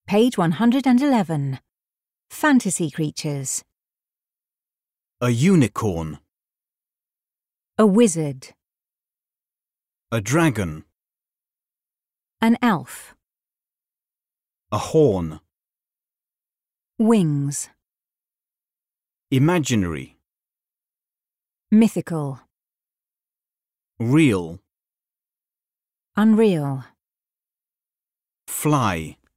Page 111. Fantasy creatures. A unicorn. A wizard. A dragon. An elf. A horn. Wings. Imaginary. Mythical. Real. Unreal. Fly.